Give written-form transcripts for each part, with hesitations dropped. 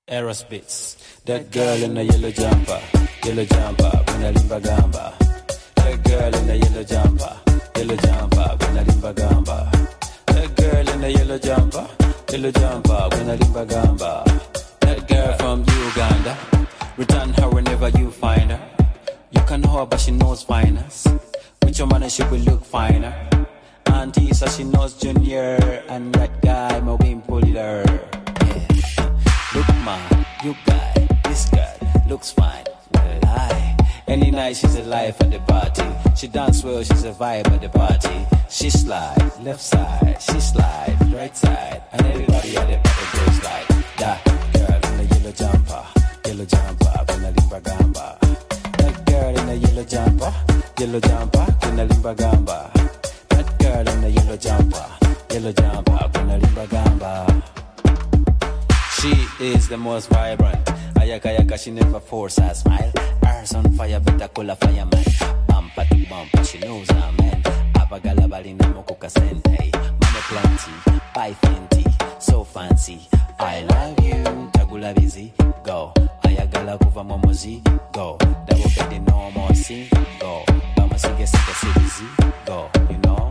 Eros Beats. That girl in the yellow jumper, gonna limba gamba. That girl in the yellow jumper, gonna limba gamba. That girl in the yellow jumper, gonna limba gamba. That girl from Uganda, return her whenever you find her. You can know her but she knows finest. With your money she will look finer. Auntie says she knows Junior, and that guy my wing puller. Look man, you guy, this guy looks fine. Well, any night she's a life at the party. She dance well, she's a vibe at the party. She slide, left side, she slide, right side. And everybody at the party goes like that girl in the yellow jumper, gonna limba gamba. That girl in the yellow jumper, gonna limba gamba. That girl in the yellow jumper, gonna limba gamba. She is the most vibrant. Ayaka yaka, she never force her smile. Earth on fire, better call a fireman. Bumper to bumper, she knows her man. Abagala balina mokuka sente. Mama plenty, buy Fenty, so fancy. I love you, tagula busy, go. Ayagala kuva momozi, go. Double bed no more see, go. Bama sige sige go. You know.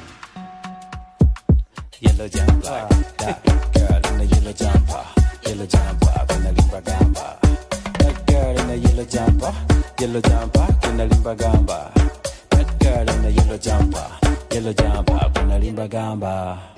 Yellow jumper, that girl in the yellow jumper, gonna limba gamba. That girl in the yellow jumper, gonna limba gamba. That girl in the yellow jumper, gonna limba gamba.